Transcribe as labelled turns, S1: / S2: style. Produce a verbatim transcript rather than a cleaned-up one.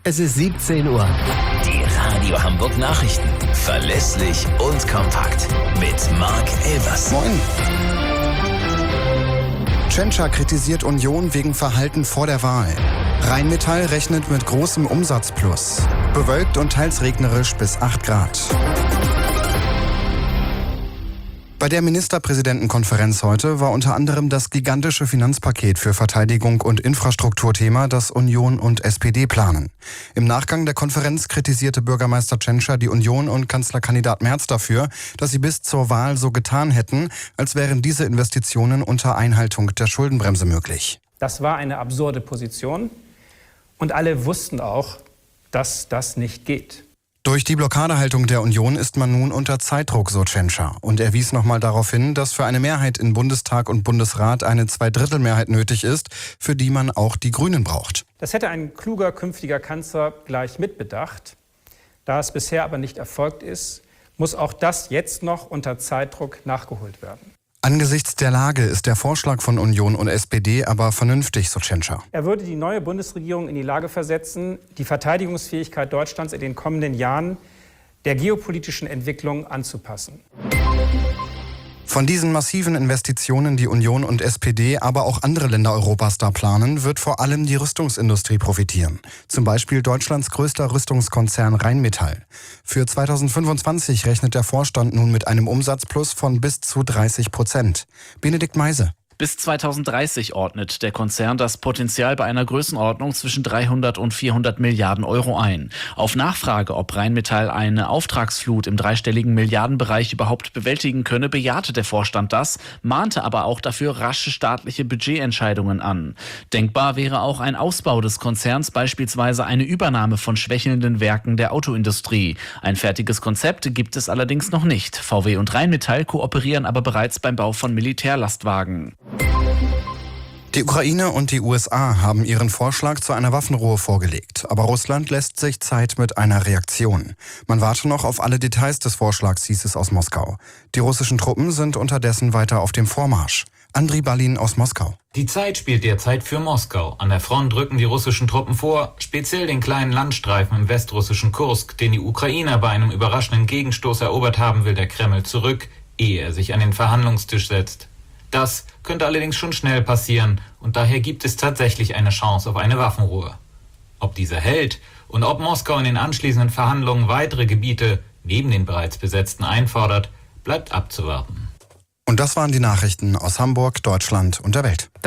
S1: Es ist siebzehn Uhr.
S2: Die Radio Hamburg Nachrichten. Verlässlich und kompakt. Mit Marc Elvers.
S3: Moin. Tschentscher kritisiert Union wegen Verhalten vor der Wahl. Rheinmetall rechnet mit großem Umsatzplus. Bewölkt und teils regnerisch bis acht Grad. Bei der Ministerpräsidentenkonferenz heute war unter anderem das gigantische Finanzpaket für Verteidigung und Infrastrukturthema, das Union und S P D planen. Im Nachgang der Konferenz kritisierte Bürgermeister Tschentscher die Union und Kanzlerkandidat Merz dafür, dass sie bis zur Wahl so getan hätten, als wären diese Investitionen unter Einhaltung der Schuldenbremse möglich.
S4: Das war eine absurde Position und alle wussten auch, dass das nicht geht.
S3: Durch die Blockadehaltung der Union ist man nun unter Zeitdruck, so Tschentscher. Und er wies nochmal darauf hin, dass für eine Mehrheit in Bundestag und Bundesrat eine Zweidrittelmehrheit nötig ist, für die man auch die Grünen braucht.
S4: Das hätte ein kluger künftiger Kanzler gleich mitbedacht. Da es bisher aber nicht erfolgt ist, muss auch das jetzt noch unter Zeitdruck nachgeholt werden.
S3: Angesichts der Lage ist der Vorschlag von Union und S P D aber vernünftig, so Tschentscher.
S4: Er würde die neue Bundesregierung in die Lage versetzen, die Verteidigungsfähigkeit Deutschlands in den kommenden Jahren der geopolitischen Entwicklung anzupassen.
S3: Von diesen massiven Investitionen, die Union und S P D, aber auch andere Länder Europas da planen, wird vor allem die Rüstungsindustrie profitieren. Zum Beispiel Deutschlands größter Rüstungskonzern Rheinmetall. Für zweitausendfünfundzwanzig rechnet der Vorstand nun mit einem Umsatzplus von bis zu dreißig Prozent. Benedikt Meise.
S5: Bis zweitausenddreißig ordnet der Konzern das Potenzial bei einer Größenordnung zwischen dreihundert und vierhundert Milliarden Euro ein. Auf Nachfrage, ob Rheinmetall eine Auftragsflut im dreistelligen Milliardenbereich überhaupt bewältigen könne, bejahte der Vorstand das, mahnte aber auch dafür rasche staatliche Budgetentscheidungen an. Denkbar wäre auch ein Ausbau des Konzerns, beispielsweise eine Übernahme von schwächelnden Werken der Autoindustrie. Ein fertiges Konzept gibt es allerdings noch nicht. V W und Rheinmetall kooperieren aber bereits beim Bau von Militärlastwagen.
S3: Die Ukraine und die U S A haben ihren Vorschlag zu einer Waffenruhe vorgelegt. Aber Russland lässt sich Zeit mit einer Reaktion. Man warte noch auf alle Details des Vorschlags, hieß es aus Moskau. Die russischen Truppen sind unterdessen weiter auf dem Vormarsch. Andriy Balin aus Moskau.
S6: Die Zeit spielt derzeit für Moskau. An der Front rücken die russischen Truppen vor, speziell den kleinen Landstreifen im westrussischen Kursk, den die Ukrainer bei einem überraschenden Gegenstoß erobert haben, will der Kreml zurück, ehe er sich an den Verhandlungstisch setzt. Das könnte allerdings schon schnell passieren und daher gibt es tatsächlich eine Chance auf eine Waffenruhe. Ob diese hält und ob Moskau in den anschließenden Verhandlungen weitere Gebiete neben den bereits besetzten einfordert, bleibt abzuwarten.
S3: Und das waren die Nachrichten aus Hamburg, Deutschland und der Welt.